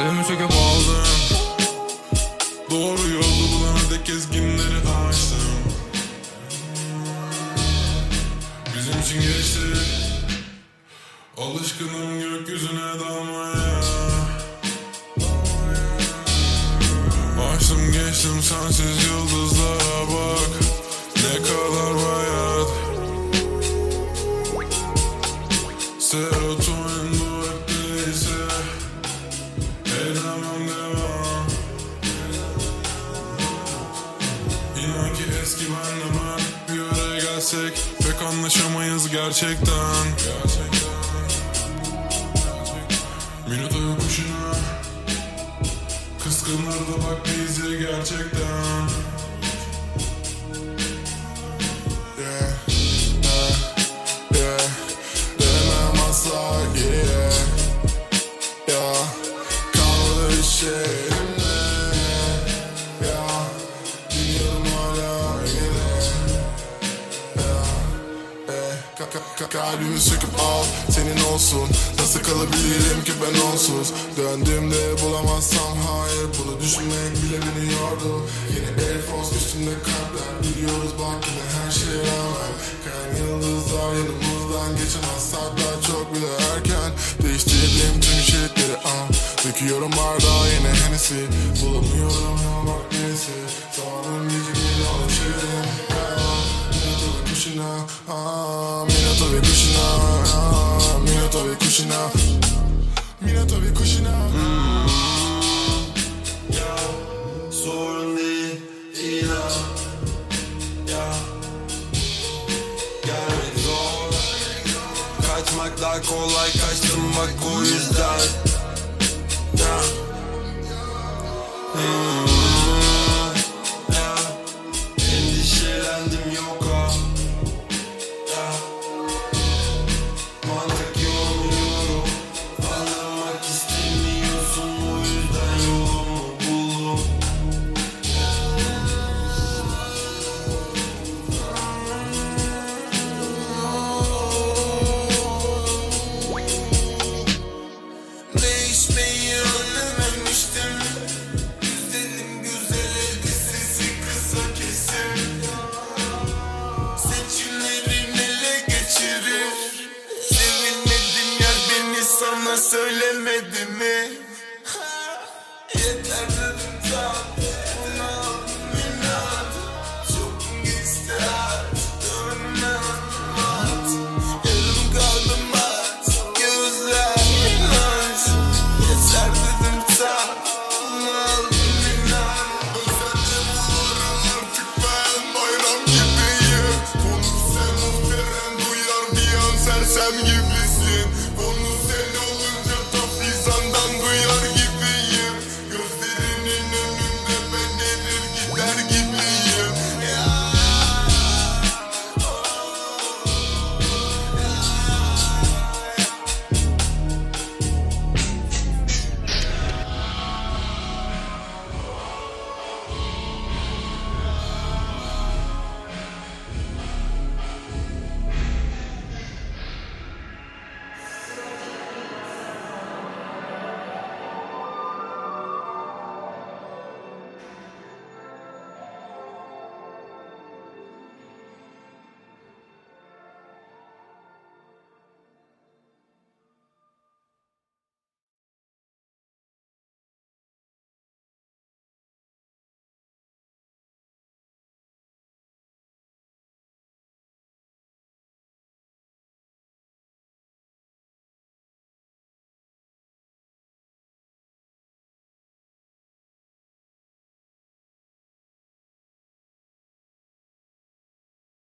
Kalbimi söküp aldım. Doğru yolu bulana dek gezginleri açtım. Bizim için geçti. Alışkınım gökyüzüne dalmaya. Açtım geçtim sensiz yıldızlara bak. Ne kadar bayat. Serotonin bu ötteyse edemem devam. İnan ki eski benle ben bir araya gelsek pek anlaşamayız gerçekten. Minuta yokuşuna kıskanır da bak bizi gerçekten. Denemem asla kaldı bir şey elimde. Biliyorum hala kalbimi söküp al, senin olsun. Nasıl kalabilirim ki ben onsuz? Döndüğümde bulamazsam hayır, bunu düşünmek bile beni yordu. Yine Air Force üstümde kalpler, biliyoruz bak yine her şeye rağmen. Kayan yıldızlar yanımızdan geçemez, saatler çok bile erken. Değiştirdim tüm şeritleri döküyorum bardağa yine Hennessy. Bulamıyorum ya bak neyse, zamanın gece gibi alışırım. Minato ve kuşuna, Minato ve kuşuna, Minato ve kuşuna. Ya sorun değil, inan. Ya gelmek zor. Kaçmak daha kolay, kaçtım bak o yüzden. Ya endişelendim yok ha. Mantık yormuyorum, anlamak istemiyorsun, o yüzden yolumu buldum. Değişmeyi öğrenememiştim. Güzelim güzel elbisesi kısa kesim. Seçimlerim ele geçirir. Sevilmedim yer beni sana söylemedi mi? Yeter.